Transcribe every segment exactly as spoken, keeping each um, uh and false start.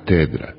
katedra.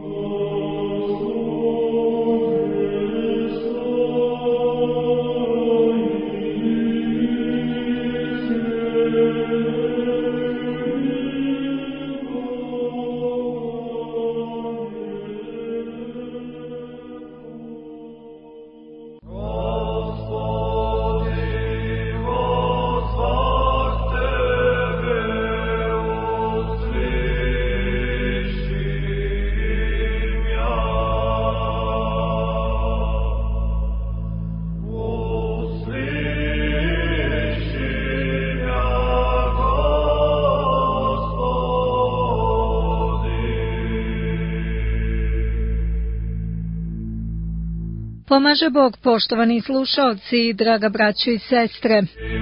Pomaže Bog, poštovani slušalci, draga braćo i sestre.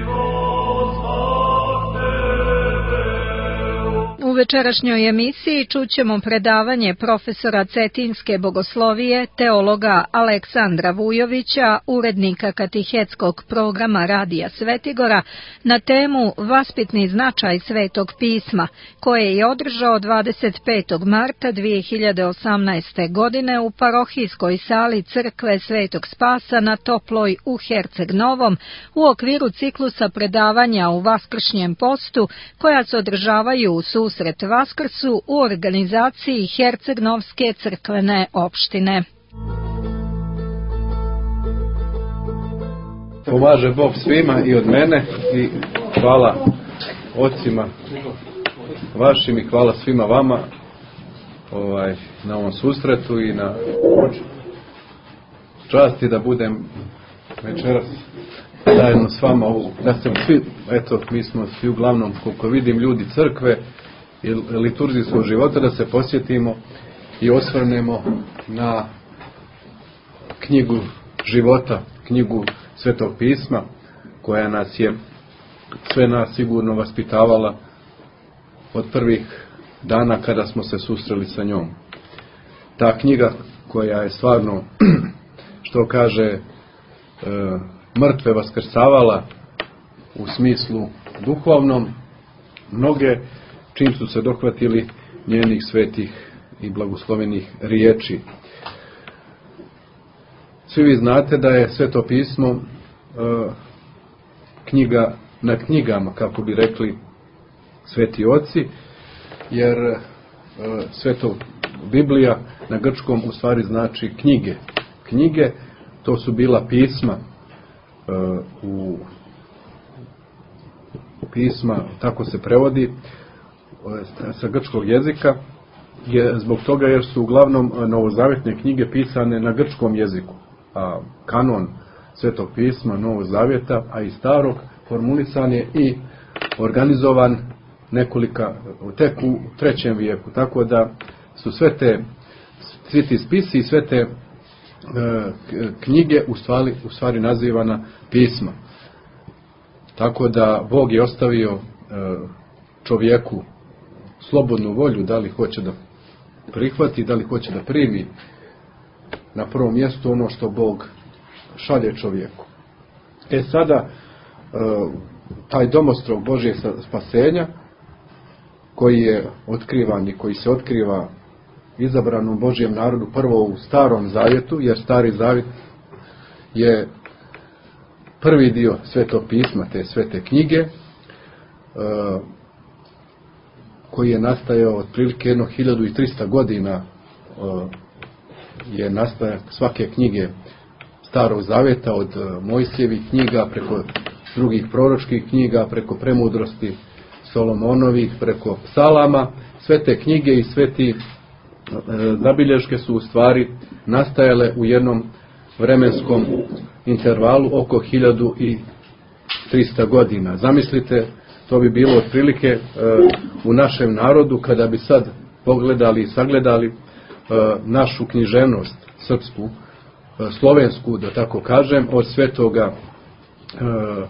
U večerašnjoj emisiji čućemo predavanje profesora Cetinske bogoslovije, teologa Aleksandra Vujovića, urednika katehetskog programa Radija Svetigora, na temu Vaspitni značaj Svetog pisma, koje je održao dvadeset petog marta dvije hiljade osamnaeste. godine u parohijskoj sali Crkve Svetog Spasa na Toploj u Herceg Novom u okviru ciklusa predavanja u Vaskršnjem postu koja se održavaju u susret Vaskrsu u organizaciji Herceg-Novske crkvene opštine. Pomaže Bog svima i od mene i hvala ocima vašim i hvala svima vama ovaj, na ovom susretu i na časti da budem večeras zajedno s vama, da sam svi, eto, mi smo svi uglavnom, koliko vidim, ljudi crkve i liturgijskog života, da se posjetimo i osvrnemo na knjigu života, knjigu Svetog pisma, koja nas je, sve nas sigurno vaspitavala od prvih dana kada smo se susreli sa njom. Ta knjiga koja je stvarno, što kaže, e, mrtve vaskrsavala u smislu duhovnom, mnoge čim su se dohvatili njenih svetih i blagoslovenih riječi. Svi vi znate da je Sveto pismo e, knjiga na knjigama, kako bi rekli sveti oci, jer e, Sveto Biblija na grčkom u stvari znači knjige. Knjige, to su bila pisma e, u pisma, tako se prevodi sa grčkog jezika, je zbog toga jer su uglavnom novozavetne knjige pisane na grčkom jeziku, a kanon Svetog pisma Novog zavjeta, a i starog, formulisan je i organizovan nekolika, tek u trećem vijeku, tako da su sve te, svi ti spisi i sve te e, knjige u stvari, u stvari nazivana pisma. Tako da Bog je ostavio e, čovjeku slobodnu volju, da li hoće da prihvati, da li hoće da primi na prvom mjestu ono što Bog šalje čovjeku. E sada, taj domostrog Božje spasenja, koji je otkrivan i koji se otkriva izabranom Božjem narodu prvo u Starom zavjetu, jer Stari zavjet je prvi dio Svetog pisma, te svete knjige, koji je nastajao otprilike jedno hiljadu i trista godina, je nastajak svake knjige Starog zavjeta, od Mojsijevih knjiga preko drugih proročkih knjiga, preko Premudrosti Solomonovih, preko psalama. Sve te knjige i sve ti zabilješke su u stvari nastajale u jednom vremenskom intervalu oko hiljadu i trista godina. Zamislite, to bi bilo otprilike e, u našem narodu, kada bi sad pogledali i sagledali e, našu književnost srpsku, e, slovensku, da tako kažem, od svetoga e,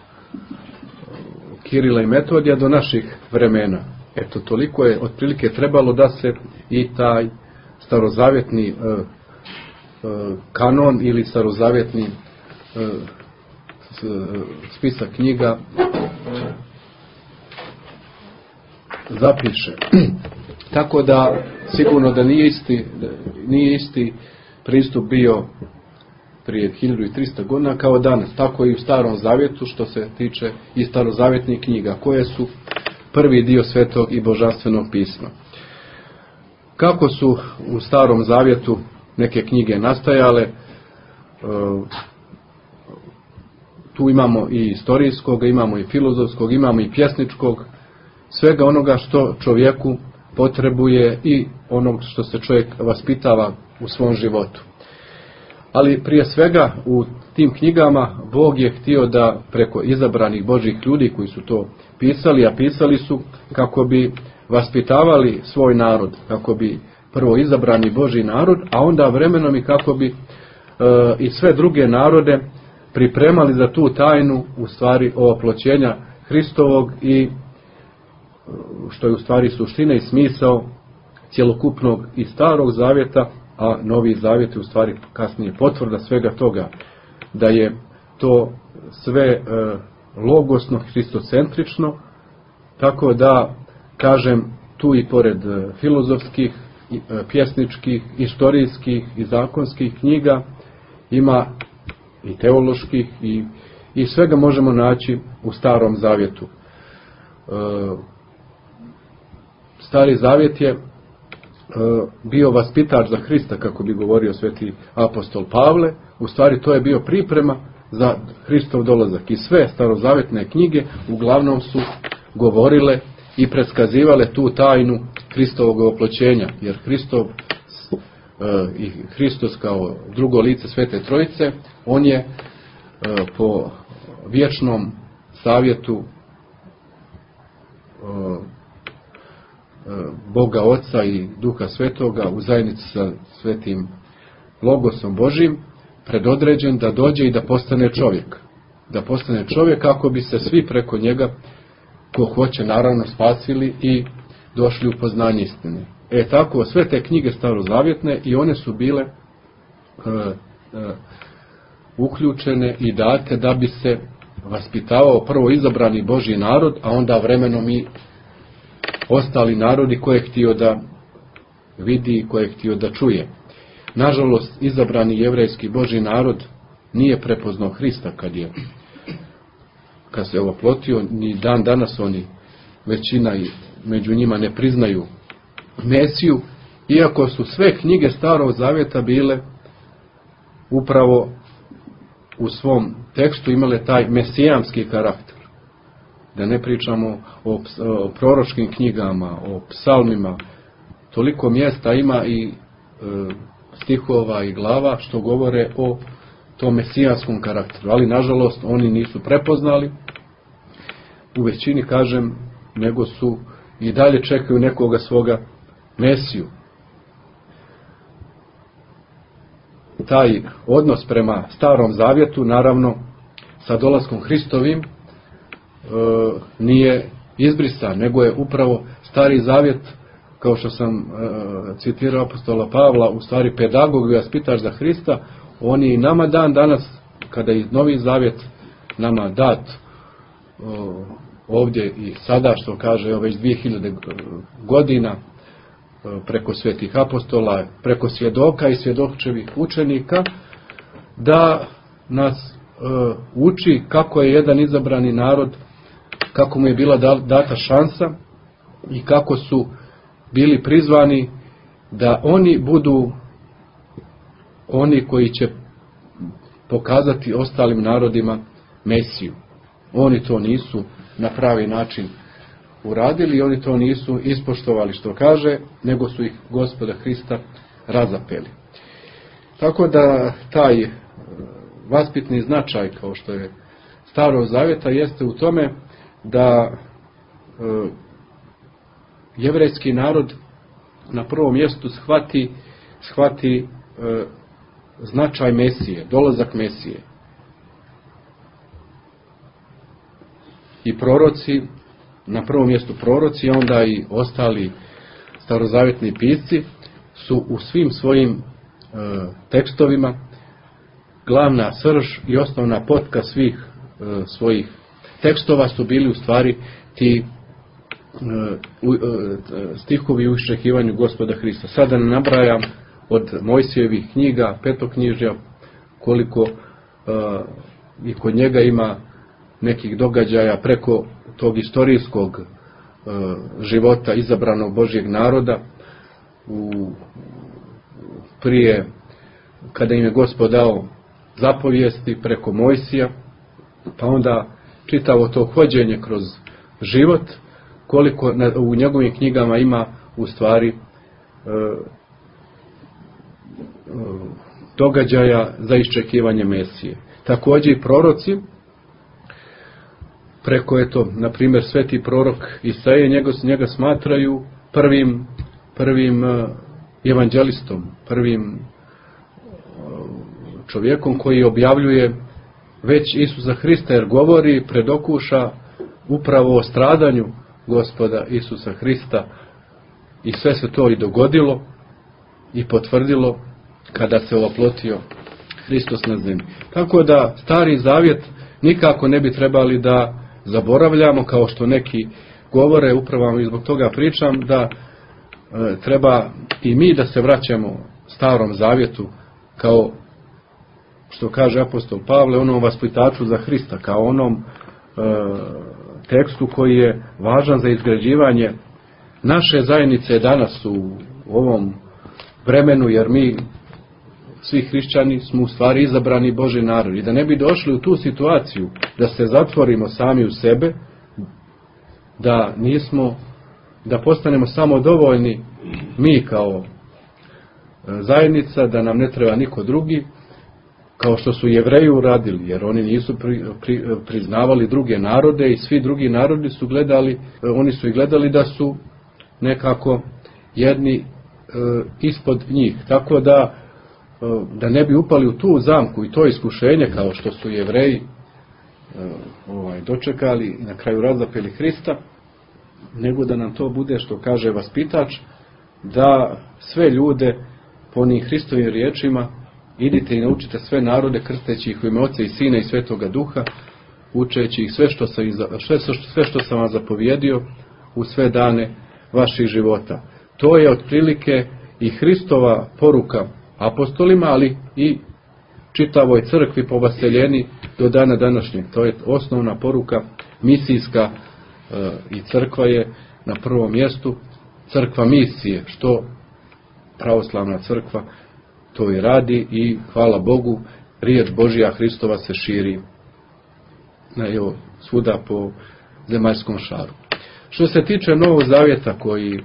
Kirila i Metodija do naših vremena. Eto, toliko je otprilike trebalo da se i taj starozavjetni e, e, kanon ili starozavjetni e, spisak knjiga zapiše. Tako da sigurno da nije isti, nije isti pristup bio prije hiljadu trista godina kao danas. Tako i u Starom Zavjetu što se tiče i starozavjetnih knjiga koje su prvi dio Svetog i Božanstvenog pisma. Kako su u Starom Zavjetu neke knjige nastajale, tu imamo i istorijskog, imamo i filozofskog, imamo i pjesničkog, svega onoga što čovjeku potrebuje i onog što se čovjek vaspitava u svom životu. Ali prije svega u tim knjigama Bog je htio da preko izabranih Božjih ljudi koji su to pisali, a pisali su kako bi vaspitavali svoj narod, kako bi prvo izabrani Božji narod, a onda vremenom i kako bi e, i sve druge narode pripremali za tu tajnu, u stvari oploćenja Hristovog i što je u stvari suština i smisao cjelokupnog i Starog Zavjeta, a Novi Zavjet je u stvari kasnije potvrda svega toga, da je to sve e, logosno, hristocentrično, tako da, kažem, tu i pored e, filozofskih, i, e, pjesničkih, istorijskih i zakonskih knjiga ima i teoloških i, i svega možemo naći u Starom Zavjetu. E, Stari Zavjet je bio vaspitač za Hrista, kako bi govorio sveti apostol Pavle. U stvari to je bio priprema za Hristov dolazak. I sve starozavjetne knjige uglavnom su govorile i predskazivale tu tajnu Hristovog oploćenja. Jer Hristov i Hristos kao drugo lice Svete Trojice, on je po vječnom savjetu Boga Oca i Duha Svetoga u zajednici sa Svetim Logosom Božim predodređen da dođe i da postane čovjek. Da postane čovjek kako bi se svi preko njega, ko hoće, naravno spasili i došli u poznanje istine. E tako, sve te knjige starozavjetne i one su bile e, e, uključene i date da bi se vaspitavao prvo izabrani Božji narod, a onda vremenom i ostali narodi koje je htio da vidi i koje je htio da čuje. Nažalost, izabrani jevrejski Božji narod nije prepoznao Hrista kad je kad se oplotio, ni dan danas oni, većina i među njima ne priznaju Mesiju, iako su sve knjige Starog Zavjeta bile upravo u svom tekstu imale taj mesijanski karakter. Da ne pričamo o, o proročkim knjigama, o psalmima, toliko mjesta ima i e, stihova i glava što govore o tom mesijanskom karakteru, ali nažalost oni nisu prepoznali, u većini, kažem, nego su i dalje čekaju nekoga svoga Mesiju. Taj odnos prema Starom Zavjetu, naravno, sa dolaskom Hristovim, e, nije izbrisan, nego je upravo Stari Zavjet, kao što sam e, citirao apostola Pavla, u stvari pedagog i vaspitač za Hrista. On je i nama dan danas, kada je Novi Zavjet nama dat o, ovdje i sada, što kaže evo, već dvije hiljade godina, preko svetih apostola, preko svjedoka i svjedočevih učenika, da nas e, uči kako je jedan izabrani narod, kako mu je bila data šansa i kako su bili prizvani da oni budu oni koji će pokazati ostalim narodima Mesiju. Oni to nisu na pravi način uradili, oni to nisu ispoštovali, što kaže, nego su ih Gospoda Hrista razapeli. Tako da taj vaspitni značaj, kao što je Starog Zavjeta, jeste u tome da e, jevrejski narod na prvom mjestu shvati, shvati e, značaj Mesije, dolazak Mesije. I proroci, na prvom mjestu proroci, a onda i ostali starozavjetni pisci su u svim svojim e, tekstovima glavna srž i osnovna potka svih e, svojih tekstova su bili u stvari ti stihovi u iščekivanju Gospoda Hrista. Sada ne nabrajam od Mojsijevih knjiga, petoknjižja, koliko uh, i kod njega ima nekih događaja preko tog istorijskog uh, života izabranog Božjeg naroda u, prije kada im je Gospod dao zapovijesti preko Mojsija, pa onda čitavo to hođenje kroz život, koliko na, u njegovim knjigama ima u stvari e, e, događaja za iščekivanje Mesije. Također i proroci, preko eto, na primjer, sveti prorok Isaije, njega, njega smatraju prvim, prvim e, evanđelistom, prvim e, čovjekom koji objavljuje već Isusa Hrista, jer govori, predokuša upravo o stradanju Gospoda Isusa Hrista, i sve se to i dogodilo i potvrdilo kada se oplotio Hristos na zemlji. Tako da Stari Zavjet nikako ne bi trebali da zaboravljamo, kao što neki govore, upravo i zbog toga pričam, da e, treba i mi da se vraćamo Starom Zavjetu, kao što kaže apostol Pavle, onom vaspitaču za Hrista, kao onom e, tekstu koji je važan za izgrađivanje naše zajednice danas u ovom vremenu, jer mi svi hrišćani smo u stvari izabrani Božji narod, i da ne bi došli u tu situaciju da se zatvorimo sami u sebe, da nismo, da postanemo samo dovoljni mi kao zajednica, da nam ne treba niko drugi, kao što su Jevreji uradili, jer oni nisu pri, pri, priznavali druge narode, i svi drugi narodi su gledali, oni su i gledali da su nekako jedni e, ispod njih, tako da e, da ne bi upali u tu zamku i to iskušenje, kao što su Jevreji e, ovaj, dočekali i na kraju razapeli Hrista, nego da nam to bude, što kaže vaspitač, da sve ljude po onim Hristovim riječima: idite i naučite sve narode, krsteći ih u ime Oca i Sina i Svetoga Duha, učeći ih sve što sam, sve, sve što sam vam zapovjedio u sve dane vaših života. To je otprilike i Hristova poruka apostolima, ali i čitavoj crkvi po vaseljeni do dana današnjeg. To je osnovna poruka misijska, i crkva je na prvom mjestu crkva misije, što pravoslavna crkva to i radi, i hvala Bogu, riječ Božja Hristova se širi na, evo, svuda po zemaljskom šaru. Što se tiče Novog Zavjeta, koji,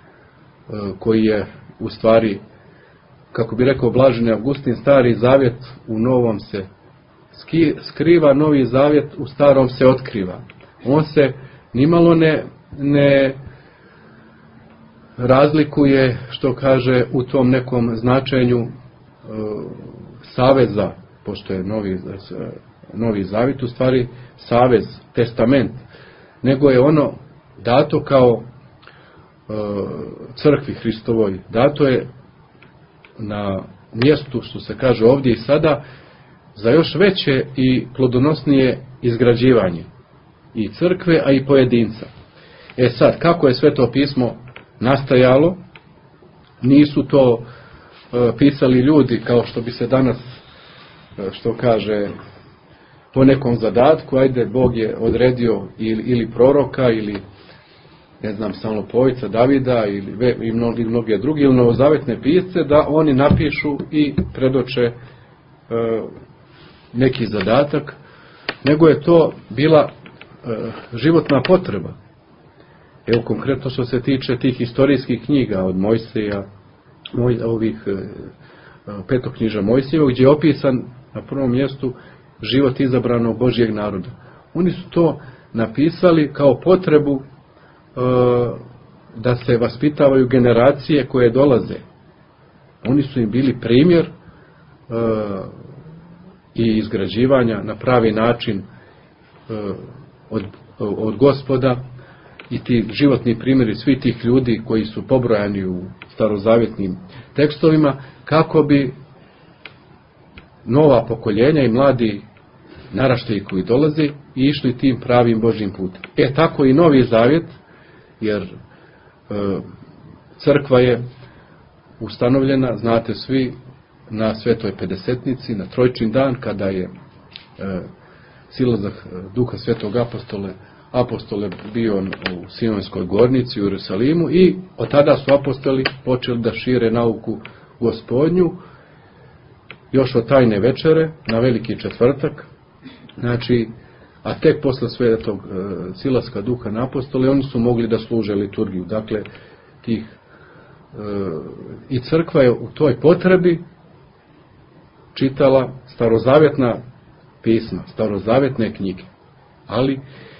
koji je u stvari, kako bi rekao blaženi Augustin, Stari Zavjet u Novom se skriva, Novi Zavjet u Starom se otkriva. On se nimalo ne, ne razlikuje, što kaže, u tom nekom značenju e, saveza, pošto je Novi, Novi Zavjet u stvari savez, testament, nego je ono dato kao e, crkvi Hristovoj, dato je na mjestu, što se kaže ovdje i sada, za još veće i plodonosnije izgrađivanje i crkve, a i pojedinca. E sad, kako je sve to pismo nastajalo? Nisu to e, pisali ljudi kao što bi se danas, e, što kaže, po nekom zadatku, ajde, Bog je odredio ili, ili proroka, ili ne znam, Samlopovica Davida, ili, ve, i mnogi, mnoge drugi, ili novozavetne pisce, da oni napišu i predoče e, neki zadatak, nego je to bila životna potreba. Evo konkretno što se tiče tih historijskih knjiga od Mojsija, moj, ovih petoknjiža Mojsijeva, gdje je opisan na prvom mjestu život izabranog Božjeg naroda. Oni su to napisali kao potrebu e, da se vaspitavaju generacije koje dolaze. Oni su im bili primjer e, i izgrađivanja na pravi način e, Od, od Gospoda, i ti životni primjeri svi tih ljudi koji su pobrojani u starozavjetnim tekstovima, kako bi nova pokoljenja i mladi naraštaji koji dolaze i išli tim pravim Božjim putem. E tako i Novi Zavjet jer e, crkva je ustanovljena, znate svi, na Svetoj Pedesetnici, na Trojčin dan, kada je e, silazak Duha Svetog apostole, apostole bio u Sionskoj gornici u Jerusalimu, i od tada su apostoli počeli da šire nauku Gospodnju, još od tajne večere na Veliki četvrtak, znači, a tek posle Svetog e, silaska Duha na apostole oni su mogli da služe liturgiju. Dakle, tih e, i crkva je u toj potrebi čitala starozavjetna pisma, starozavjetne knjige, ali e,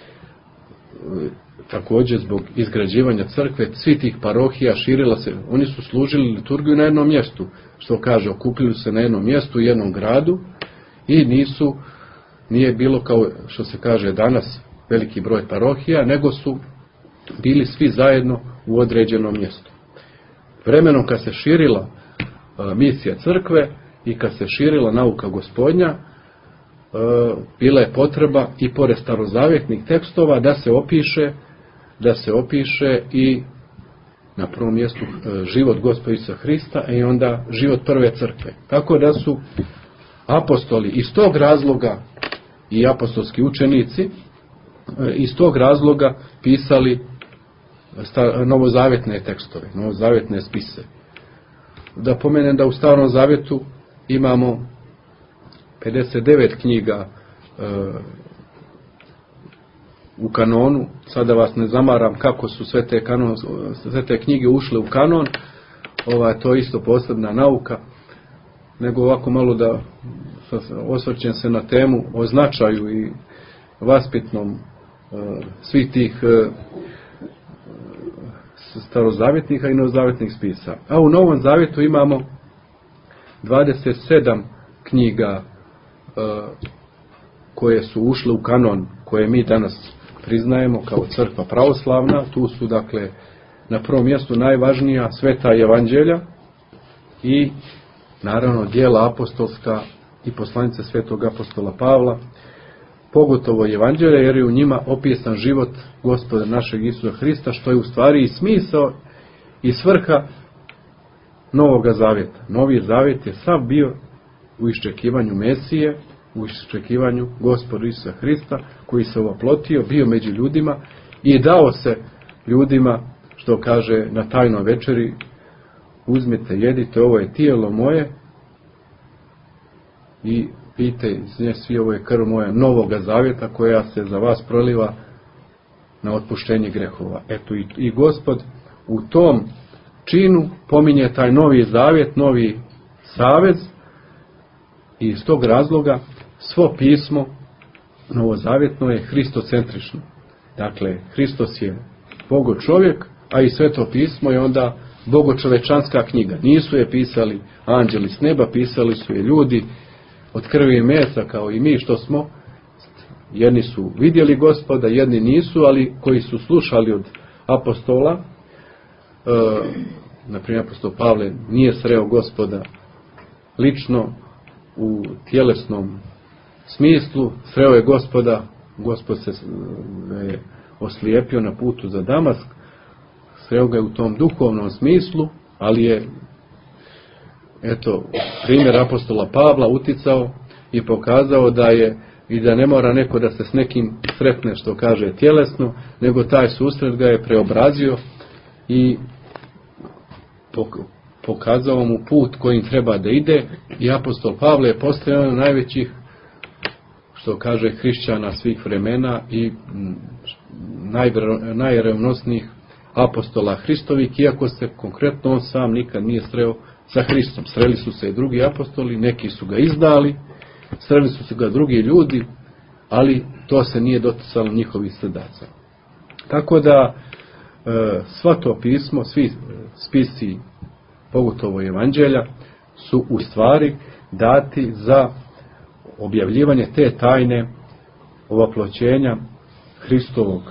također zbog izgrađivanja crkve svi tih parohija širila se, oni su služili liturgiju na jednom mjestu, što kaže, okupili se na jednom mjestu u jednom gradu i nisu, nije bilo kao što se kaže danas veliki broj parohija, nego su bili svi zajedno u određenom mjestu. Vremenom kad se širila a, misija crkve i kad se širila nauka Gospodnja, a, bila je potreba i pored starozavjetnih tekstova da se opiše da se opiše i na prvom mjestu a, život Gospoda Isusa Hrista i onda život prve crkve. Tako da su apostoli iz tog razloga i apostolski učenici iz tog razloga pisali novozavjetne tekstove, novozavjetne spise. Da pomenem da u Starom zavjetu imamo pedeset devet knjiga e, u kanonu. Sada vas ne zamaram kako su sve te, kanon, sve te knjige ušle u kanon, ova, to je isto posebna nauka, nego ovako malo da osvrćem se na temu o značaju i vaspitnom e, svih tih e, starozavjetnih i novozavjetnih spisa. A u Novom zavjetu imamo dvadeset sedam knjiga e, koje su ušle u kanon, koje mi danas priznajemo kao crkva pravoslavna. Tu su dakle na prvom mjestu najvažnija sveta evanđelja i naravno djela apostolska i poslanice svetog apostola Pavla, pogotovo evanđelja, jer je u njima opisan život Gospoda našeg Isusa Hrista, što je u stvari i smisao i svrha Novoga zavjeta. Novi zavjet je sav bio u iščekivanju Mesije, u iščekivanju Gospoda Isusa Hrista, koji se ovoplotio, bio među ljudima i dao se ljudima, što kaže na tajnoj večeri: uzmite, jedite, ovo je tijelo moje, i pijte iz nje svi, ovo je krv moja Novoga zavjeta koja se za vas proliva na otpuštenje grehova. Eto, i, i Gospod u tom činu pominje taj novi zavjet, novi savez, i iz tog razloga svo pismo novozavjetno je hristocentrično. Dakle, Hristos je Bogo čovjek, a i sveto pismo je onda bogočovečanska knjiga. Nisu je pisali anđeli s neba, pisali su je ljudi od krvi i mesa, kao i mi što smo. Jedni su vidjeli Gospoda, jedni nisu, ali koji su slušali od apostola, e, na primjer apostol Pavle nije sreo Gospoda lično u tjelesnom smislu, sreo je Gospoda, Gospod se je oslijepio na putu za Damask, sreo ga je u tom duhovnom smislu, ali je, eto, primjer apostola Pavla uticao i pokazao da je i da ne mora neko da se s nekim sretne, što kaže, tjelesno, nego taj susret ga je preobrazio i pokazao mu put kojim treba da ide, i apostol Pavle je postao jedan od najvećih, što kaže, hrišćana svih vremena i najrevnosnijih apostola Hristovih, iako se konkretno on sam nikad nije sreo sa Hristom. Sreli su se i drugi apostoli, neki su ga izdali, sreli su se ga drugi ljudi, ali to se nije doticalo njihovih srdaca. Tako da e, sva to pismo, svi spisi, pogotovo evanđelja, su u stvari dati za objavljivanje te tajne ovoploćenja Hristovog.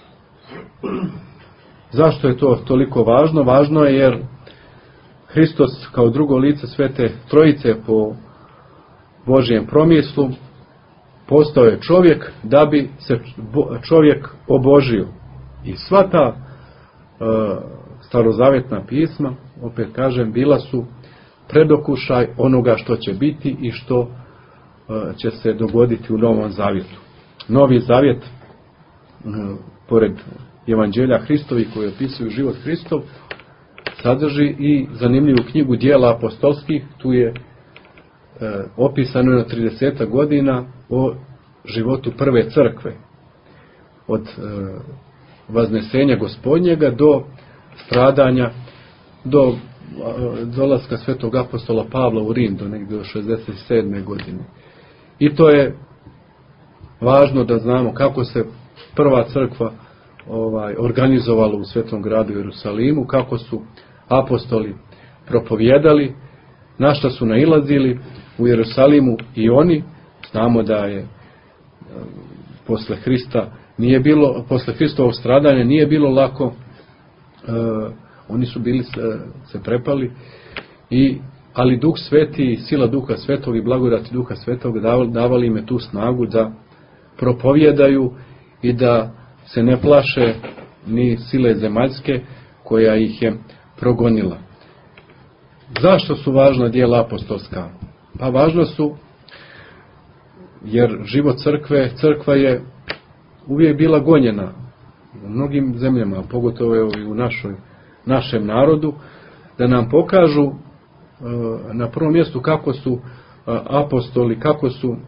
Zašto je to toliko važno? Važno je jer Hristos kao drugo lice Svete Trojice po Božjem promislu postao je čovjek da bi se čovjek obožio. I sva ta starozavetna pisma, opet kažem, bila su predokušaj onoga što će biti i što će se dogoditi u Novom Zavjetu. Novi Zavjet, pored Evanđelja Hristovi koji opisuju život Hristov, sadrži i zanimljivu knjigu Djela apostolskih. Tu je opisano na trideset godina o životu prve crkve, od vaznesenja Gospodnjega do stradanja, do dolaska svetog apostola Pavla u Rim, do negdje do šezdeset sedme godine. I to je važno da znamo kako se prva crkva ovaj, organizovala u Svetom gradu Jerusalimu, kako su apostoli propovjedali, na šta su nailazili u Jerusalimu i oni. Znamo da je posle Hrista nije bilo, posle Hristovog stradanja nije bilo lako, e, oni su bili se, se prepali, i, ali Duh Sveti i sila Duha Svetog i blagodati Duha Svetog davali, davali im tu snagu da propovjedaju i da se ne plaše ni sile zemaljske koja ih je progonila. Zašto su važna djela apostolska? Pa važna su jer život crkve, crkva je uvijek bila gonjena u mnogim zemljama, pogotovo i u našoj, našem narodu, da nam pokažu na prvom mjestu kako su apostoli, kako su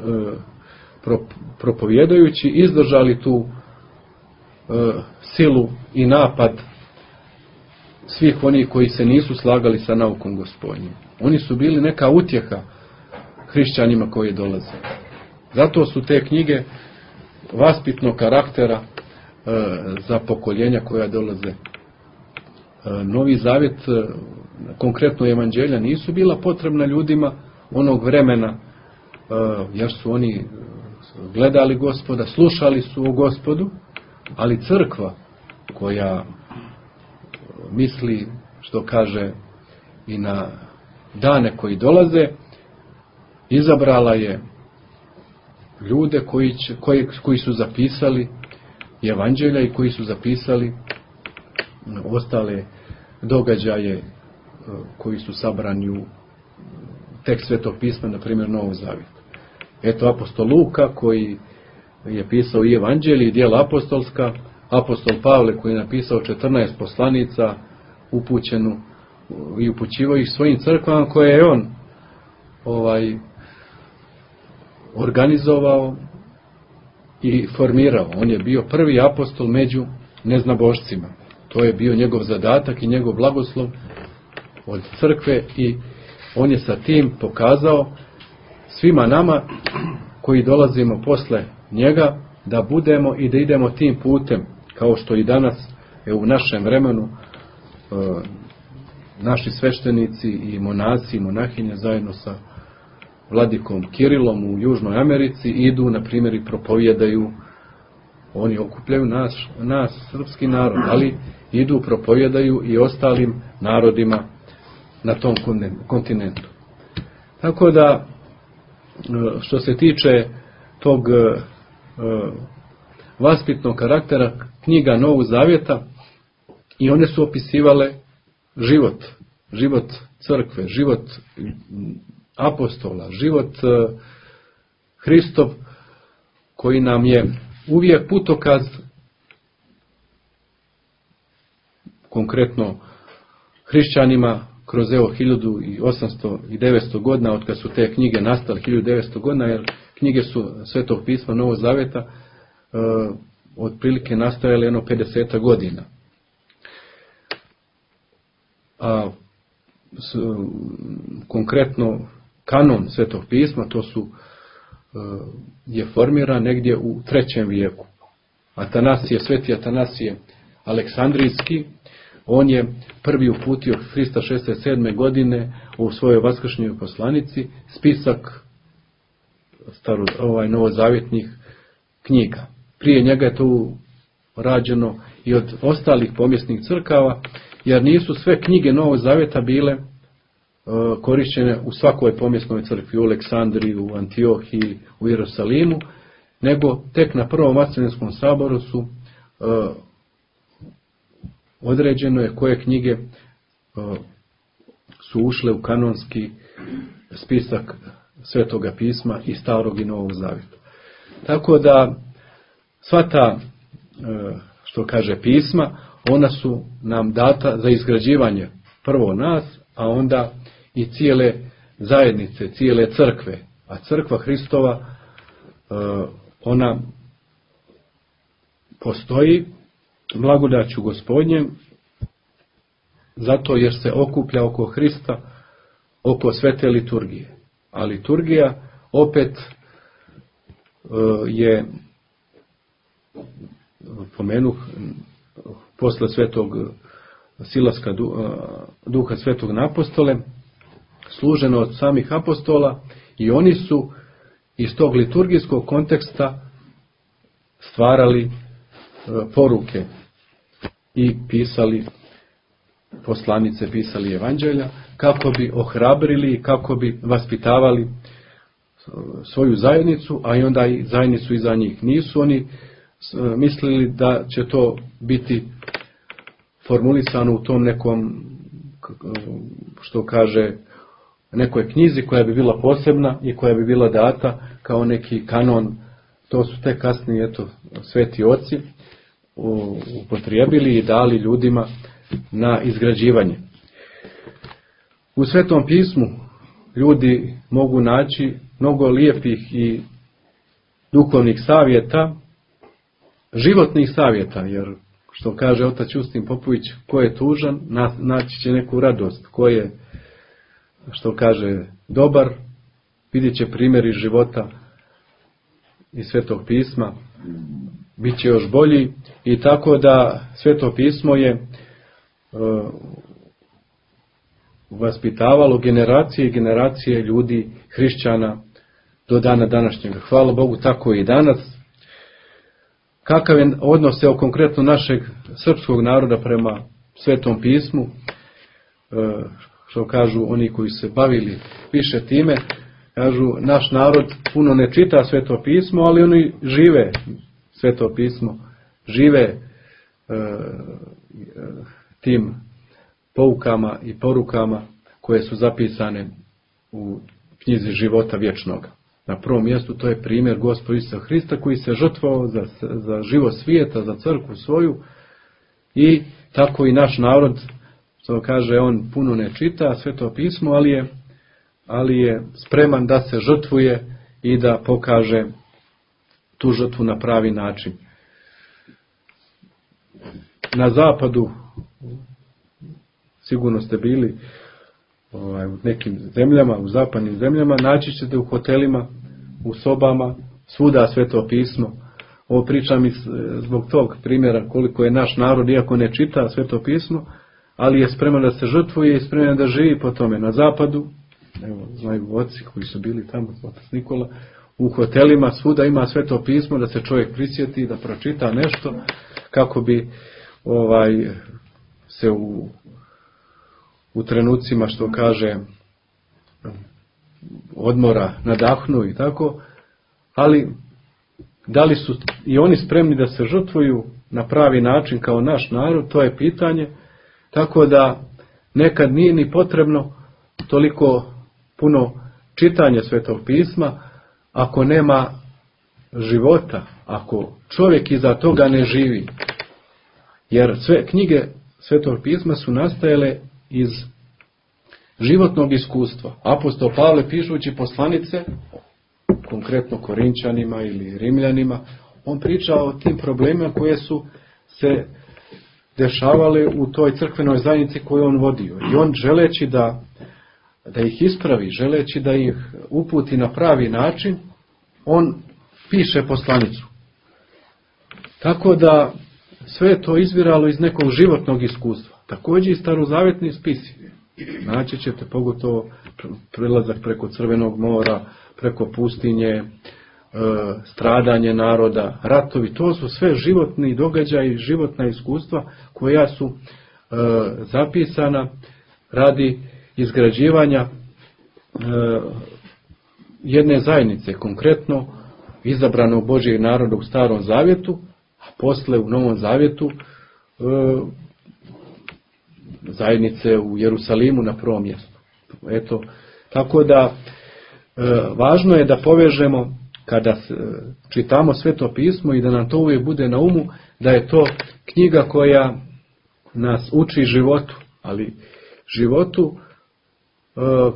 propovjedajući izdržali tu silu i napad svih onih koji se nisu slagali sa naukom Gospodnjom. Oni su bili neka utjeha hrišćanima koji dolaze. Zato su te knjige vaspitnog karaktera e, za pokoljenja koja dolaze. E, Novi Zavjet, e, konkretno Evanđelja, nisu bila potrebna ljudima onog vremena, e, jer su oni gledali Gospoda, slušali su o Gospodu, ali crkva koja misli, što kaže, i na dane koji dolaze, izabrala je ljude koji, će, koji, koji su zapisali Evanđelja i koji su zapisali ostale događaje koji su sabrani u tekst Svetog pisma, na primjer Novog Zavjeta. Eto, apostol Luka koji je pisao i Evanđelje i djela apostolska, apostol Pavle koji je napisao četrnaest poslanica upućenu i upućivao ih svojim crkvama koje je on ovaj organizovao i formirao. On je bio prvi apostol među neznabošcima. To je bio njegov zadatak i njegov blagoslov od crkve, i on je sa tim pokazao svima nama koji dolazimo posle njega da budemo i da idemo tim putem, kao što i danas je u našem vremenu e, naši sveštenici i monasi i monahinje zajedno sa vladikom Kirilom u Južnoj Americi idu, na primjer, i propovjedaju. Oni okupljaju nas, nas, srpski narod, ali idu, propovjedaju i ostalim narodima na tom kontinentu. Tako da, što se tiče tog vaspitnog karaktera knjiga Novog Zavjeta, i one su opisivale život, život crkve, život apostola, život Hristov, koji nam je uvijek putokaz, konkretno hrišćanima, kroz evo hiljadu osamsto i devetsto godina, od kad su te knjige nastale, hiljadu devetsto godina, jer knjige su Svetog pisma Novog Zavjeta e, otprilike nastajale jedno pedeset godina. A s, konkretno kanon Svetog pisma, to su e, je formiran negdje u trećem vijeku. Atanasije, sveti Atanasije Aleksandrijski, on je prvi uputio trista šezdeset sedme godine u svojoj vaskršnjoj poslanici spisak staro, ovaj, novozavjetnih knjiga. Prije njega je to rađeno i od ostalih pomjesnih crkava, jer nisu sve knjige Novog Zavjeta bile uh, korišćene u svakoj pomjesnoj crkvi, u Aleksandriji, u Antiohiji, u Jerusalimu, nego tek na prvom Vaseljenskom saboru su uh, određeno je koje knjige su ušle u kanonski spisak Svetoga pisma i Starog i Novog Zavjeta. Tako da sva ta, što kaže, pisma, ona su nam data za izgrađivanje prvo nas, a onda i cijele zajednice, cijele crkve. A crkva Hristova, ona postoji blagodaću Gospodnjem, zato jer se okuplja oko Hrista, oko svete liturgije. A liturgija opet je, pomenuh, posle svetog silaska duha svetog na apostole, služeno od samih apostola, i oni su iz tog liturgijskog konteksta stvarali poruke i pisali poslanice, pisali evanđelja, kako bi ohrabrili, kako bi vaspitavali svoju zajednicu, a i onda i zajednicu iza njih. Nisu oni mislili da će to biti formulisano u tom nekom, što kaže, nekoj knjizi koja bi bila posebna i koja bi bila data kao neki kanon. To su te kasnije, eto, sveti oci upotrijebili i dali ljudima na izgrađivanje. U Svetom pismu ljudi mogu naći mnogo lijepih i duhovnih savjeta, životnih savjeta, jer što kaže otac Justin Popović, ko je tužan, naći će neku radost, ko je, što kaže, dobar, vidjet će primjer iz života iz Svetog pisma, bit će još bolji. I tako da Sveto pismo je uh, vaspitavalo generacije i generacije ljudi, hrišćana, do dana današnjega. Hvala Bogu, tako i danas. Kakav je odnos evo konkretno našeg srpskog naroda prema Svetom pismu, uh, što kažu oni koji se bavili više time, kažu, naš narod puno ne čita Sveto pismo, ali oni žive Sveto pismo, žive e, tim poukama i porukama koje su zapisane u knjizi života vječnog. Na prvom mjestu to je primjer Gospoda Isusa Hrista koji se žrtvovao za, za život svijeta, za crkvu svoju, i tako i naš narod, što kaže, on puno ne čita Sveto pismo, ali je, ali je spreman da se žrtvuje i da pokaže tu žrtvu na pravi način. Na zapadu, sigurno ste bili ovaj, u nekim zemljama, u zapadnim zemljama, naći ćete u hotelima, u sobama, svuda Sveto pismo. Ovo pričam iz, zbog tog primjera koliko je naš narod, iako ne čita Sveto pismo, ali je spreman da se žrtvuje i spreman da živi po tome. Na zapadu, evo, znaju oci koji su bili tamo, otac Nikola, u hotelima svuda ima Sveto pismo, da se čovjek prisjeti, da pročita nešto, kako bi ovaj se u, u trenucima, što kaže, odmora nadahnu i tako, ali da li su i oni spremni da se žrtvuju na pravi način kao naš narod, to je pitanje. Tako da nekad nije ni potrebno toliko puno čitanja Svetog pisma, ako nema života, ako čovjek iza toga ne živi. Jer sve knjige Svetog pisma su nastajale iz životnog iskustva. Apostol Pavle, pišući poslanice, konkretno Korinčanima ili Rimljanima, on pričao o tim problemima koje su se dešavale u toj crkvenoj zajednici koju on vodio. I on, želeći da, da ih ispravi, želeći da ih uputi na pravi način, on piše poslanicu. Tako da sve je to izviralo iz nekog životnog iskustva. Također i starozavjetni spisi. Naći ćete pogotovo prelazak preko Crvenog mora, preko pustinje, stradanje naroda, ratovi. To su sve životni događaji, životna iskustva koja su zapisana radi izgrađivanja jedne zajednice, konkretno izabranog Božjeg naroda u Starom zavjetu, a posle u Novom zavjetu zajednice u Jerusalimu na prvom mjestu. Eto, tako da e, važno je da povežemo kada čitamo Sveto pismo i da nam to uvijek bude na umu, da je to knjiga koja nas uči životu, ali životu e,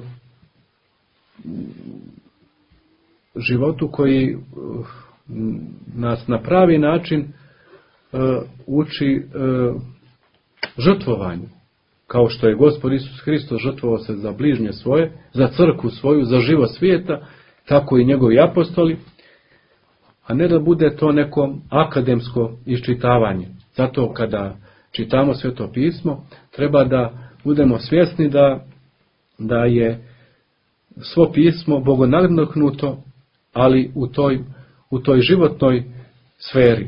životu koji nas na pravi način e, uči e, žrtvovanju. Kao što je Gospod Isus Hristos žrtvovao se za bližnje svoje, za crkvu svoju, za život svijeta, tako i njegovi apostoli, a ne da bude to neko akademsko iščitavanje. Zato kada čitamo Sveto pismo, treba da budemo svjesni da, da je svo pismo bogonadahnuto, ali u toj, u toj životnoj sferi.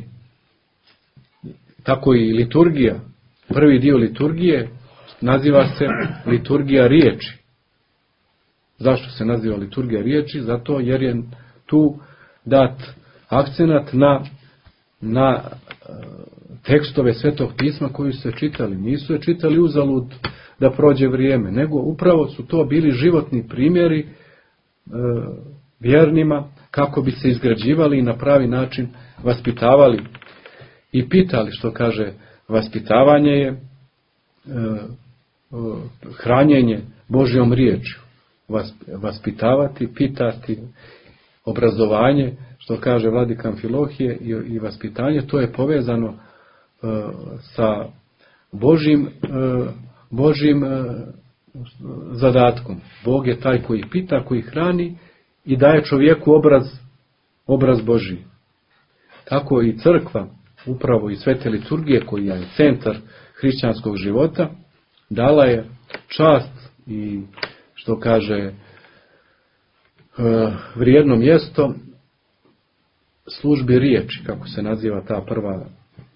Tako i liturgija. Prvi dio liturgije naziva se liturgija riječi. Zašto se naziva liturgija riječi? Zato jer je tu dat akcenat na, na tekstove Svetog pisma koji su se čitali. Nisu je čitali uzalud da prođe vrijeme, nego upravo su to bili životni primjeri e, vjernima kako bi se izgrađivali i na pravi način vaspitavali i pitali, što kaže, vaspitavanje je e, hranjenje Božjom riječju. Vaspitavati, pitati, obrazovanje, što kaže vladika Amfilohije, i, i vaspitanje, to je povezano e, sa Božjim, e, Božjim e, zadatkom. Bog je taj koji pita, koji hrani i daje čovjeku obraz, obraz Božji. Tako i crkva, upravo i svete liturgije, koja je centar hrišćanskog života, dala je čast i, što kaže, vrijedno mjesto službi riječi, kako se naziva ta prva,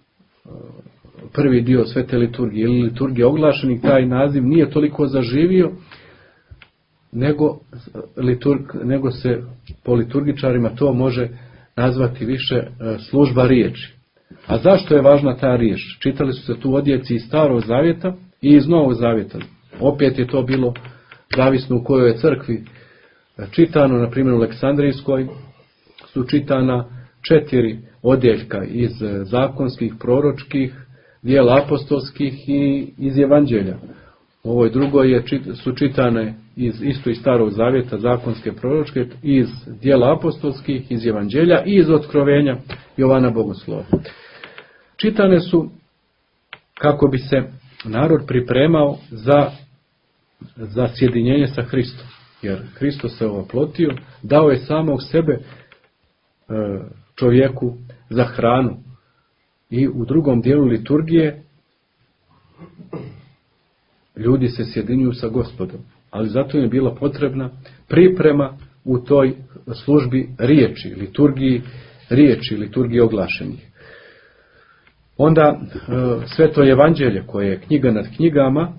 prvi dio svete liturgije, ili liturgija oglašenih. Taj naziv nije toliko zaživio, nego, liturg, nego se po liturgičarima to može nazvati više služba riječi. A zašto je važna ta riječ? Čitali su se tu odjeci iz Starog zavjeta i iz Novog zavjeta. Opet je to bilo zavisno u kojoj je crkvi čitano. Na primjer u Aleksandrijskoj su čitana četiri odjeljka iz zakonskih, proročkih, dijela apostolskih i iz evanđelja. U ovoj drugoj je, su čitane iz, isto iz Starog zavjeta, zakonske, proročke, iz dijela apostolskih, iz evanđelja i iz otkrovenja Jovana Bogoslova. Čitane su kako bi se narod pripremao za, za sjedinjenje sa Hristom. Jer Hristos se oplotio, dao je samog sebe čovjeku za hranu. I u drugom dijelu liturgije ljudi se sjedinjuju sa Gospodom. Ali zato je bila potrebna priprema u toj službi riječi, liturgiji riječi, liturgiji oglašenih. Onda Sveto evanđelje, koje je knjiga nad knjigama,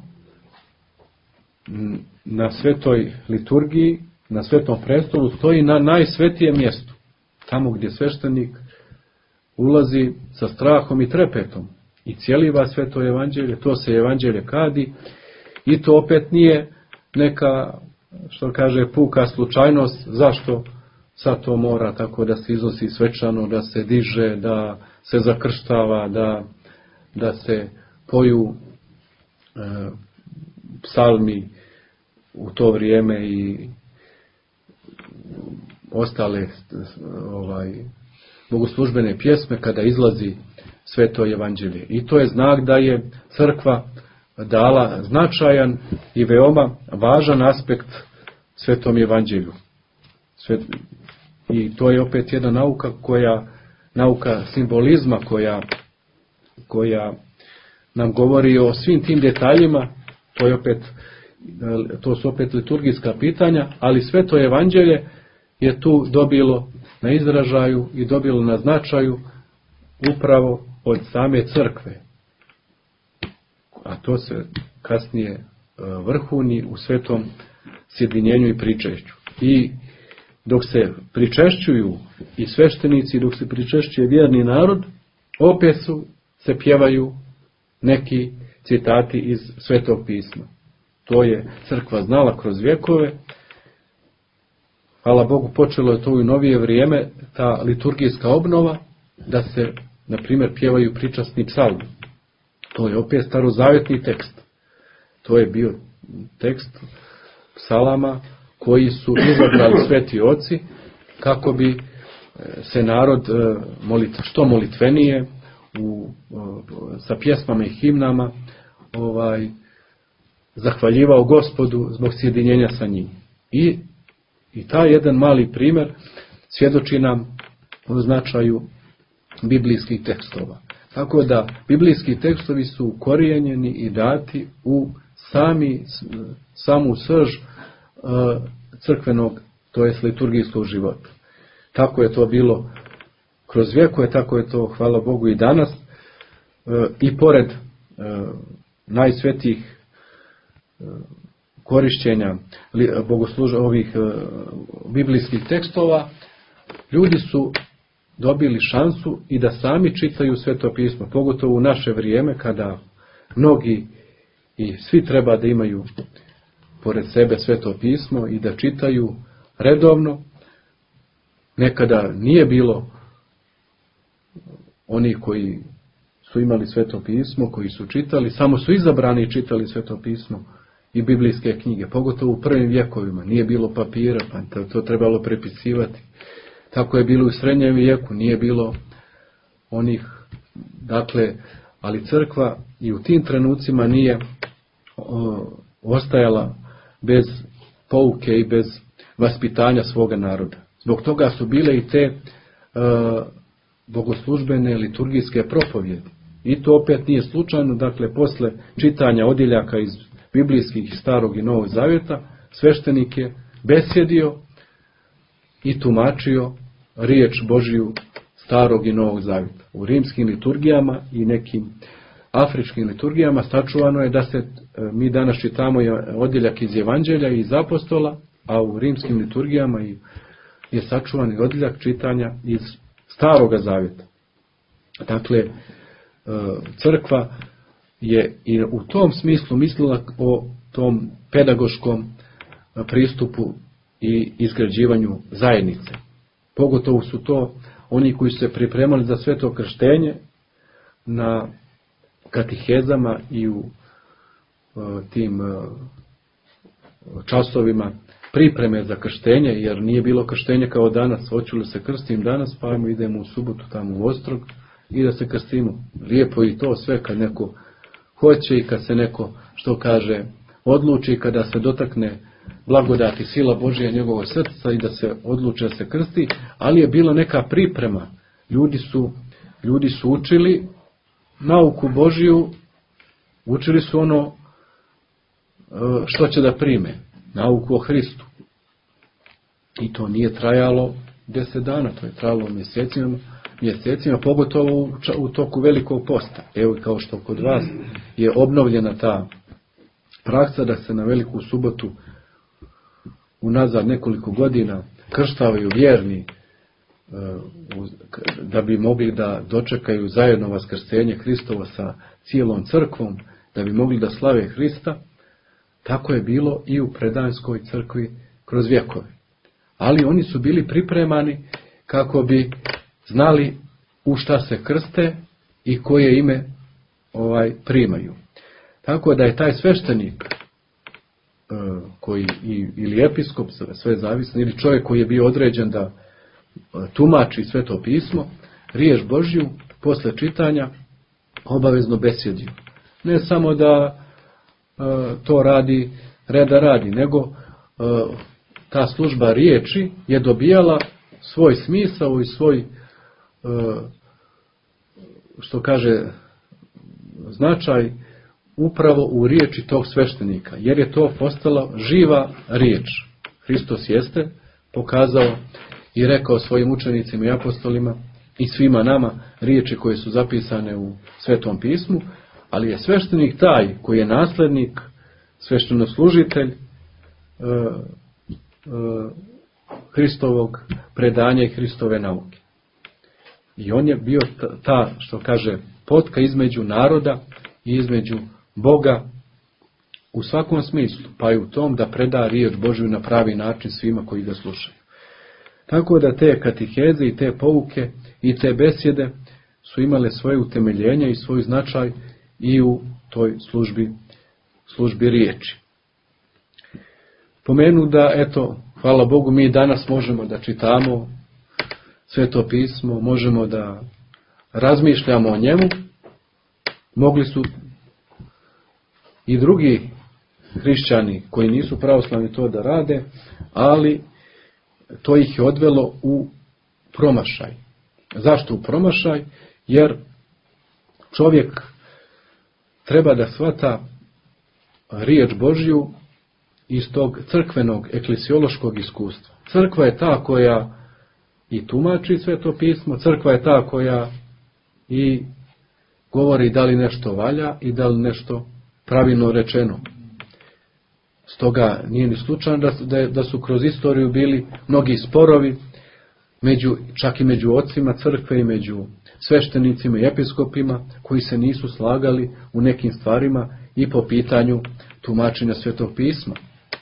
na svetoj liturgiji, na svetom prestolu stoji na najsvetijem mjestu. Tamo gdje sveštenik ulazi sa strahom i trepetom i cijeliva sveto evanđelje, to se evanđelje kadi, i to opet nije neka, što kaže, puka slučajnost. Zašto sad to mora tako da se iznosi svečano, da se diže, da se zakrštava, da, da se poju e, psalmi u to vrijeme i ostale ovaj, bogoslužbene pjesme kada izlazi sveto evanđelje. I to je znak da je crkva dala značajan i veoma važan aspekt svetom evanđelju. Svet, i to je opet jedna nauka koja, nauka simbolizma koja, koja nam govori o svim tim detaljima. To je opet, to su opet liturgijska pitanja, ali sveto evanđelje je tu dobilo na izražaju i dobilo na značaju upravo od same crkve. A to se kasnije vrhuni u svetom sjedinjenju i pričešću. I dok se pričešćuju i sveštenici, dok se pričešćuje vjerni narod, opet su se pjevaju neki citati iz Svetog pisma. To je crkva znala kroz vjekove. Hvala Bogu, počelo je to u novije vrijeme, ta liturgijska obnova, da se, na primjer, pjevaju pričasni psalmi. To je opet starozavjetni tekst. To je bio tekst psalama koji su izabrali sveti oci kako bi se narod molit, što molitvenije u, sa pjesmama i himnama ovaj, zahvaljivao Gospodu zbog sjedinjenja sa njim. I, i taj jedan mali primjer svjedoči nam o značaju biblijskih tekstova. Tako da biblijski tekstovi su ukorijenjeni i dati u sami, samu srž uh, crkvenog, to jest liturgijskog života. Tako je to bilo kroz vjekove, tako je to, hvala Bogu, i danas. Uh, I pored uh, najsvetijih uh, korišćenja bogosluža ovih uh, biblijskih tekstova, ljudi su dobili šansu i da sami čitaju Sveto pismo, pogotovo u naše vrijeme kada mnogi i svi treba da imaju pored sebe Sveto pismo i da čitaju redovno. Nekada nije bilo oni koji su imali Sveto pismo, koji su čitali, samo su izabrani i čitali Sveto pismo i biblijske knjige, pogotovo u prvim vjekovima. Nije bilo papira, pa to, to trebalo prepisivati. Tako je bilo u srednjem vijeku, nije bilo onih, dakle, ali crkva i u tim trenucima nije o, ostajala bez pouke i bez vaspitanja svoga naroda. Zbog toga su bile i te e, bogoslužbene liturgijske propovjedi. I to opet nije slučajno, dakle, posle čitanja odjeljaka iz biblijskih starog i novog zavjeta, sveštenik je besjedio i tumačio riječ Božiju starog i novog zavjeta. U rimskim liturgijama i nekim afričkim liturgijama sačuvano je da se, mi danas čitamo odjeljak iz Evanđelja i iz apostola, a u rimskim liturgijama je sačuvan odjeljak čitanja iz staroga zavjeta. Dakle, crkva je i u tom smislu mislila o tom pedagoškom pristupu i izgrađivanju zajednice. Pogotovo su to oni koji su se pripremali za sveto krštenje na katihezama i u uh, tim uh, časovima pripreme za krštenje, jer nije bilo krštenje kao danas. Hoću li se krstim danas, pa ajmo idemo u subotu tamo u Ostrog i da se krstimo. Lijepo i to sve kad neko hoće i kad se neko, što kaže, odluči, kada se dotakne blagodati sila Božija njegovog srca i da se odluče da se krsti, ali je bila neka priprema. Ljudi su, ljudi su učili nauku Božiju, učili su ono što će da prime, nauku o Hristu. I to nije trajalo deset dana, to je trajalo mjesecima, mjesecima, pogotovo u toku velikog posta. Evo, kao što kod vas je obnovljena ta praksa da se na veliku subotu unazad nekoliko godina krštavaju vjerni da bi mogli da dočekaju zajedno vaskrsenje Hristova sa cijelom crkvom, da bi mogli da slave Hrista. Tako je bilo i u predanskoj crkvi kroz vjekove. Ali oni su bili pripremani kako bi znali u šta se krste i koje ime ovaj primaju. Tako da je taj sveštenik koji, ili episkop, sve zavisno, ili čovjek koji je bio određen da tumači Sveto pismo, riječ Božju posle čitanja obavezno besjedio. Ne samo da to radi reda radi, nego ta služba riječi je dobijala svoj smisao i svoj, što kaže, značaj upravo u riječi tog sveštenika, jer je to postala živa riječ. Hristos jeste pokazao i rekao svojim učenicima i apostolima i svima nama riječi koje su zapisane u Svetom pismu, ali je sveštenik taj koji je naslednik, sveštenoslužitelj e, e, Hristovog predanja i Hristove nauke. I on je bio ta, što kaže, potka između naroda i između Boga u svakom smislu, pa i u tom da preda riječ Božju na pravi način svima koji ga slušaju. Tako da te katiheze i te pouke i te besjede su imale svoje utemeljenje i svoj značaj i u toj službi, službi riječi. Pomenu da, eto, hvala Bogu, mi danas možemo da čitamo Sveto pismo, možemo da razmišljamo o njemu. Mogli su i drugi hrišćani koji nisu pravoslavni to da rade, ali to ih je odvelo u promašaj. Zašto u promašaj? Jer čovjek treba da shvata riječ Božju iz tog crkvenog eklesiološkog iskustva. Crkva je ta koja i tumači Sveto pismo, crkva je ta koja i govori da li nešto valja i da li nešto pravilno rečeno. Stoga nije ni slučajno da, da, da su kroz istoriju bili mnogi sporovi, među, čak i među ocima crkve i među sveštenicima i episkopima, koji se nisu slagali u nekim stvarima i po pitanju tumačenja Svetog pisma.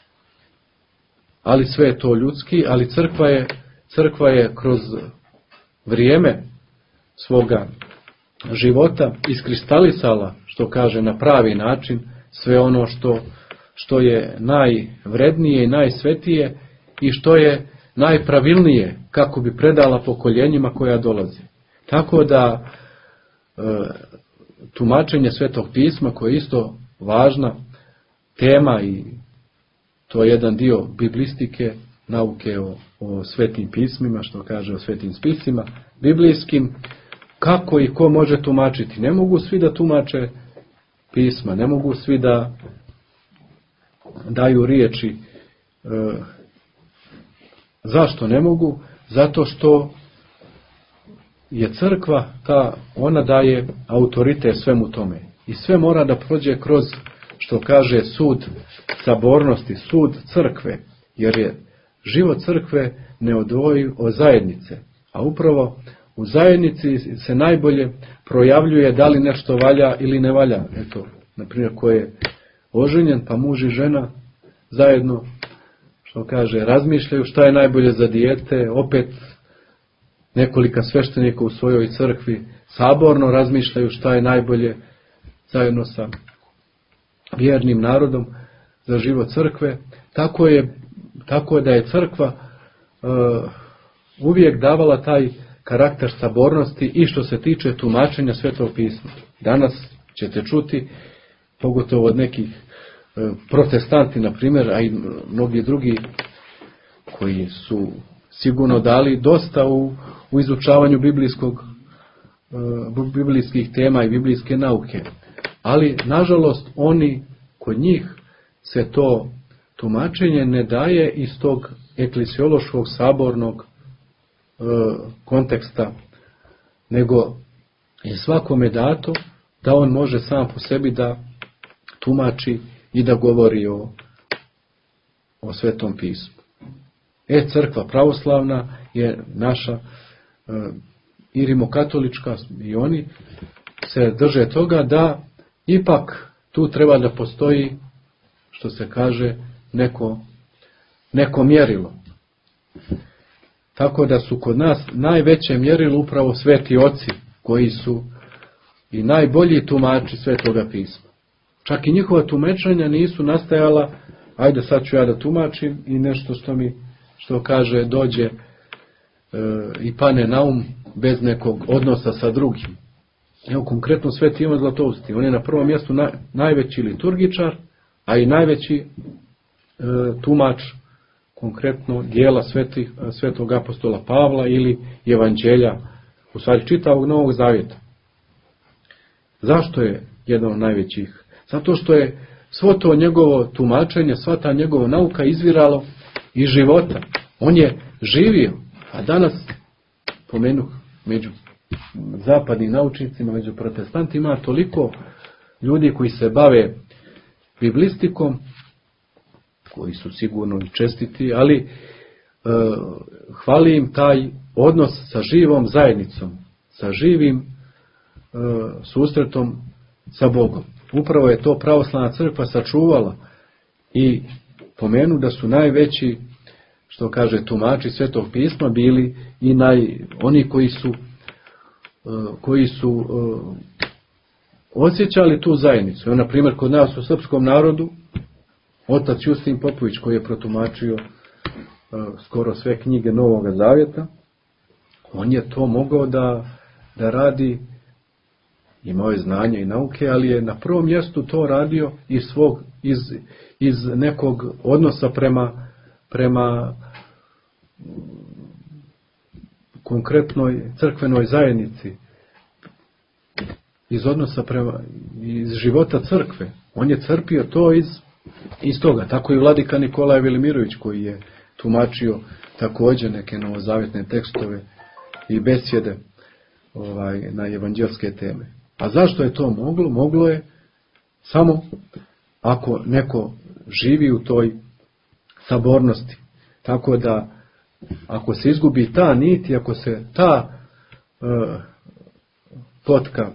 Ali sve je to ljudski, ali crkva je, crkva je kroz vrijeme svoga života iskristalisala, što kaže, na pravi način sve ono što, što je najvrednije i najsvetije i što je najpravilnije kako bi predala pokoljenjima koja dolaze. Tako da e, tumačenje Svetog pisma, koje je isto važna tema i to je jedan dio biblistike, nauke o, o svetim pismima, što kaže o svetim spisima biblijskim, kako i ko može tumačiti. Ne mogu svi da tumače pisma, ne mogu svi da daju riječi. E, zašto ne mogu? Zato što je crkva ta, ona daje autoritet svemu tome. I sve mora da prođe kroz, što kaže, sud sabornosti, sud crkve, jer je život crkve neodvojiv od zajednice. A upravo u zajednici se najbolje projavljuje da li nešto valja ili ne valja. Eto, na primjer, ko je oženjen, pa muž i žena zajedno, što kaže, razmišljaju šta je najbolje za dijete, opet nekolika sveštenika u svojoj crkvi saborno razmišljaju šta je najbolje zajedno sa vjernim narodom za život crkve. Tako je, tako je da je crkva uh, uvijek davala taj karakter sabornosti i što se tiče tumačenja Svetog pisma. Danas ćete čuti, pogotovo od nekih uh, protestanti, na primjer, a i mnogi drugi koji su sigurno dali dosta u, u izučavanju biblijskog, uh, biblijskih tema i biblijske nauke. Ali, nažalost, oni, kod njih se to tumačenje ne daje iz tog eklesiološkog sabornog e, konteksta, nego je svakome dato da on može sam po sebi da tumači i da govori o, o Svetom pismu. E, crkva pravoslavna je naša e, i rimokatolička, i oni se drže toga da ipak tu treba da postoji, što se kaže, neko, neko mjerilo. Tako da su kod nas najveće mjerilo upravo sveti oci, koji su i najbolji tumači Svetoga pisma. Čak i njihova tumačenja nisu nastajala, ajde sad ću ja da tumačim i nešto što mi, što kaže, dođe e, i pane na um bez nekog odnosa sa drugim. Evo, konkretno Sveti Ivan Zlatousti, on je na prvom mjestu naj, najveći liturgičar, a i najveći e, tumač konkretno dijela sveti, Svetog apostola Pavla ili evanđelja, u stvari čitavog Novog Zavjeta. Zašto je jedan od najvećih? Zato što je svo to njegovo tumačenje, sva ta njegova nauka izviralo iz života. On je živio, a danas, pomenuh, među zapadnim naučnicima, među protestantima, toliko ljudi koji se bave biblistikom, koji su sigurno i čestiti, ali e, hvali im taj odnos sa živom zajednicom, sa živim e, susretom sa Bogom. upravo je to pravoslavna crkva sačuvala i pomenu da su najveći, što kaže, tumači Svetog pisma bili i naj, oni koji su koji su osjećali tu zajednicu. Na primjer, kod nas u srpskom narodu otac Justin Popović, koji je protumačio skoro sve knjige Novoga Zavjeta, on je to mogao da, da radi, imao je znanje i nauke, ali je na prvom mjestu to radio iz svog, iz, iz nekog odnosa prema, prema konkretnoj crkvenoj zajednici, iz odnosa prema, iz života crkve. On je crpio to iz, iz toga. Tako i vladika Nikolaj Velimirović, koji je tumačio također neke novozavjetne tekstove i besjede ovaj, na evanđelske teme. A zašto je to moglo? Moglo je samo ako neko živi u toj sabornosti. Tako da ako se izgubi ta nit i ako se ta e, potka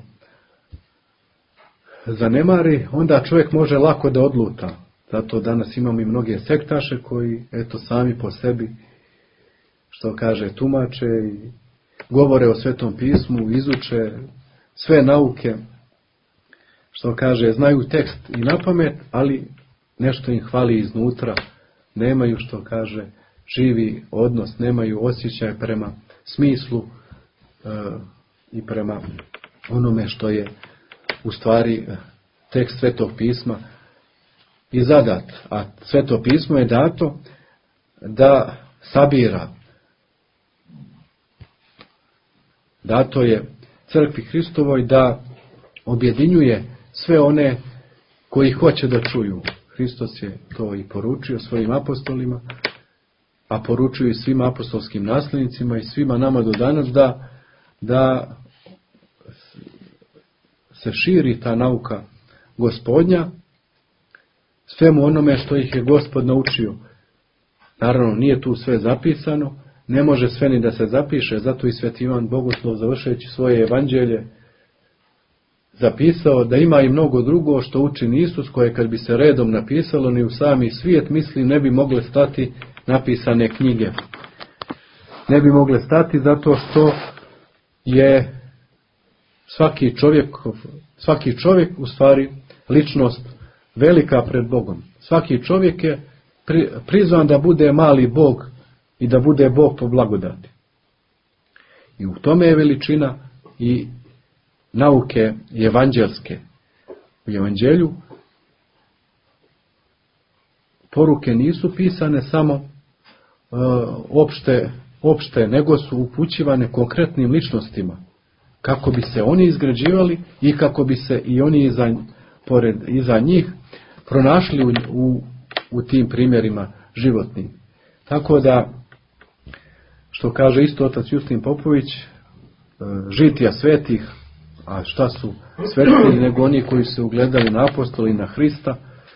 zanemari, onda čovjek može lako da odluta. Zato danas imamo i mnoge sektaše koji eto sami po sebi, što kaže, tumače i govore o Svetom pismu, izuče sve nauke, što kaže, znaju tekst i napamet, ali nešto im hvali iznutra, nemaju, što kaže, živi odnos, nemaju osjećaj prema smislu e, i prema onome što je u stvari tekst Svetog pisma i zadat. A Sveto pismo je dato da sabira. Dato je crkvi Hristovoj da objedinjuje sve one koji hoće da čuju. Hristos je to i poručio svojim apostolima, a poručuju i svim apostolskim naslednicima i svima nama do danas da, da se širi ta nauka Gospodnja, svemu onome što ih je Gospod naučio. Naravno, nije tu sve zapisano, ne može sve ni da se zapiše, zato i Sveti Ivan Bogoslov, završajući svoje evanđelje, zapisao da ima i mnogo drugo što učini Isus, koje kad bi se redom napisalo ni u sami svijet, mislim, ne bi mogle stati napisane knjige. Ne bi mogle stati zato što je svaki čovjek, svaki čovjek u stvari ličnost velika pred Bogom. Svaki čovjek je prizvan da bude mali Bog i da bude Bog po blagodati. I u tome je veličina i nauke evanđelske. U evanđelju poruke nisu pisane samo uh, opšte, opšte, nego su upućivane konkretnim ličnostima, kako bi se oni izgrađivali i kako bi se i oni iza, pored, iza njih pronašli u, u, u tim primjerima životnim. Tako da, što kaže isto otac Justin Popović, žitija svetih, a šta su svetiji nego oni koji se ugledali na apostoli i na Hrista,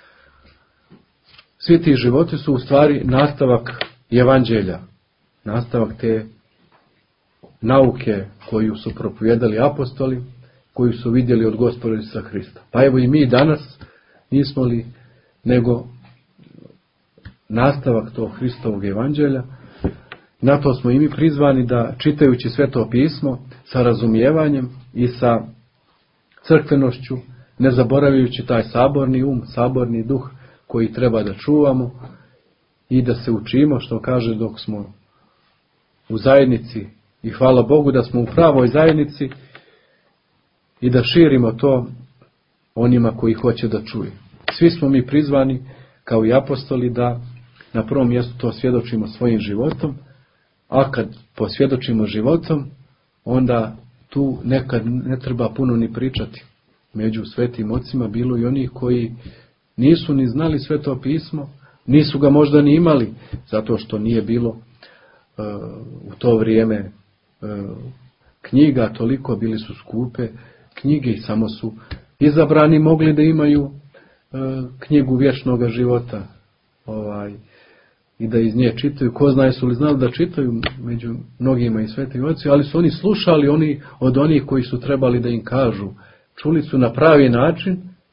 svi ti životi su u stvari nastavak evanđelja, nastavak te nauke koju su propovijedali apostoli, koju su vidjeli od Gospoda Isusa Hrista. Pa evo i mi danas nismo li nego nastavak tog Hristovog evanđelja. Na to smo i mi prizvani da, čitajući Sveto pismo sa razumijevanjem i sa crkvenošću, ne zaboravljajući taj saborni um, saborni duh koji treba da čuvamo i da se učimo, što kaže, dok smo u zajednici, i hvala Bogu da smo u pravoj zajednici, i da širimo to onima koji hoće da čuju. Svi smo mi prizvani kao i apostoli da na prvom mjestu to svjedočimo svojim životom, a kad posvjedočimo životom, onda tu nekad ne treba puno ni pričati. Među svetim ocima bilo i onih koji nisu ni znali Sveto pismo, nisu ga možda ni imali, zato što nije bilo uh, u to vrijeme uh, knjiga toliko, bili su skupe knjige i samo su izabrani mogli da imaju uh, knjigu vječnog života, ovaj, i da iz nje čitaju. Ko zna jesu li znali da čitaju među mnogima i svetim ocima, ali su oni slušali oni od onih koji su trebali da im kažu. Čuli su na pravi način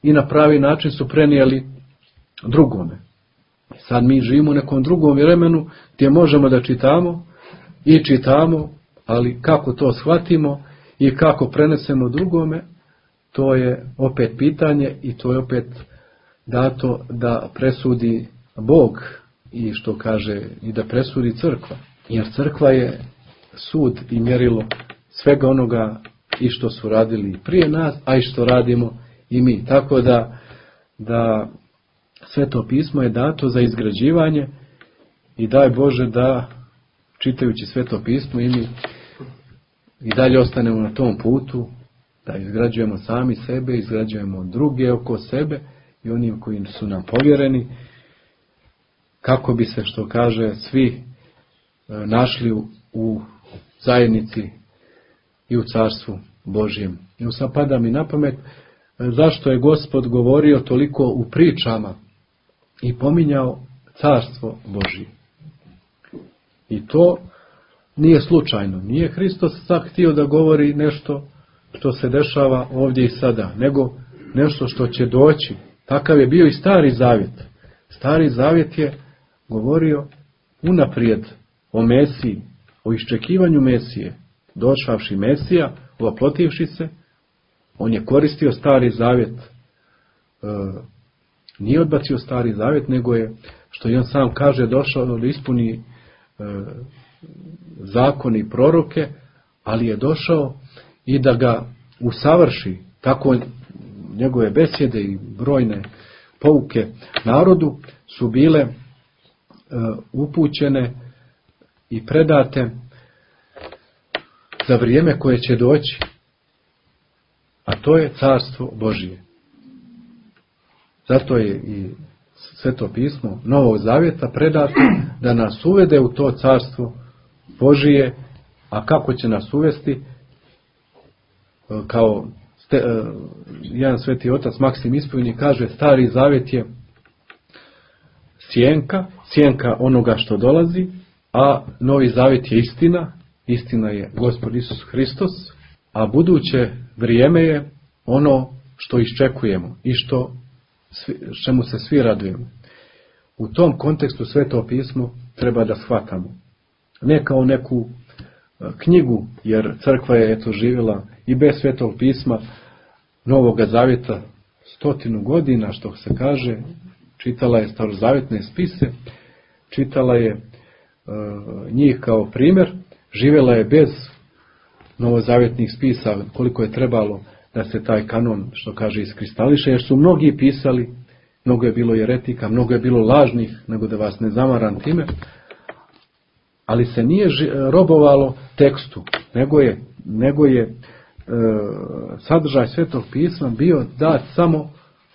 i na pravi način su prenijeli drugome. Sad mi živimo u nekom drugom vremenu gdje možemo da čitamo i čitamo, ali kako to shvatimo i kako prenesemo drugome, to je opet pitanje i to je opet dato da presudi Bog i što kaže i da presudi crkva. Jer crkva je sud i mjerilo svega onoga i što su radili prije nas, a i što radimo i mi. Tako da, da Sveto pismo je dato za izgrađivanje i daj Bože da čitajući Sveto pismo i mi i dalje ostanemo na tom putu, da izgrađujemo sami sebe, izgrađujemo druge oko sebe i oni koji su nam povjereni, kako bi se, što kaže, svi našli u, u zajednici i u carstvu Božjem. I sad pada mi na pamet zašto je Gospod govorio toliko u pričama i pominjao carstvo Božje. I to nije slučajno. Nije Hristos sad htio da govori nešto što se dešava ovdje i sada, nego nešto što će doći. Takav je bio i Stari Zavjet. Stari Zavjet je govorio unaprijed o Mesiji, o iščekivanju Mesije. Došavši Mesija, ovoplotivši se, on je koristio Stari Zavjet. E, nije odbacio Stari Zavjet, nego je, što i on sam kaže, došao da ispuni e, zakon i proroke, ali je došao i da ga usavrši. Tako njegove besjede i brojne pouke narodu su bile e, upućene i predate za vrijeme koje će doći, a to je carstvo Božije. Zato je i Sveto pismo Novog Zavjeta predato da nas uvede u to carstvo Božije, a kako će nas uvesti, kao ste, jedan sveti otac Maksim Ispovjednik kaže, Stari Zavjet je sjenka, sjenka onoga što dolazi, a Novi Zavjet je istina, istina je Gospod Isus Hristos, a buduće vrijeme je ono što iščekujemo i što čemu se svi radujemo. U tom kontekstu Sveto pismo treba da shvatamo. Ne kao neku knjigu, jer crkva je eto živjela i bez Svetog pisma Novoga Zavjeta stotinu godina, što se kaže, čitala je starozavjetne spise, čitala je e, njih kao primjer, živjela je bez novozavjetnih spisa koliko je trebalo da se taj kanon, što kaže, iskristališe, jer su mnogi pisali, mnogo je bilo jeretika, mnogo je bilo lažnih, nego da vas ne zamaram time, ali se nije robovalo tekstu, nego je, nego je e, sadržaj Svetog pisma bio dat samo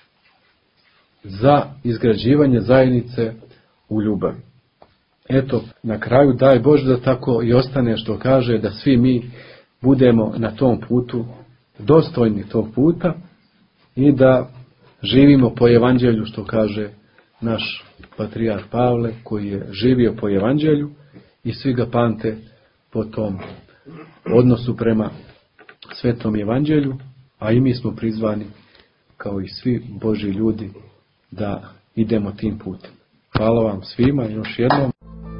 za izgrađivanje zajednice u ljubavi. Eto, na kraju daj Bože da tako i ostane, što kaže, da svi mi budemo na tom putu dostojni tog puta i da živimo po evanđelju, što kaže naš patrijarh Pavle, koji je živio po evanđelju i svi ga pamte po tom odnosu prema svetom evanđelju, a i mi smo prizvani kao i svi Božji ljudi da idemo tim putem. Hvala vam svima još jednom.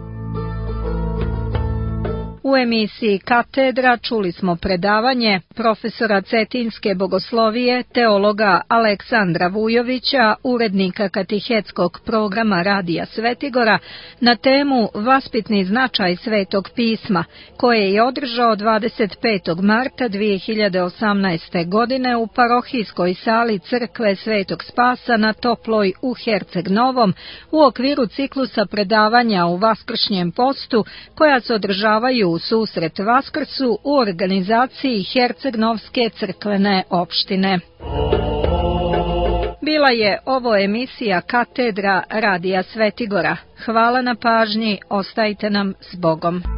U emisiji Katedra čuli smo predavanje profesora Cetinske bogoslovije, teologa Aleksandra Vujovića, urednika katehetskog programa Radija Svetigora, na temu Vaspitni značaj Svetog pisma, koje je održao dvadeset petog marta dvije hiljade osamnaeste. godine u parohijskoj sali Crkve Svetog Spasa na Toploj u Herceg Novom u okviru ciklusa predavanja u Vaskršnjem postu, koja se održavaju u susret Vaskrsu u organizaciji Herceg-Novske crkvene opštine. Bila je ovo emisija Katedra Radija Svetigora. Hvala na pažnji, ostajte nam s Bogom.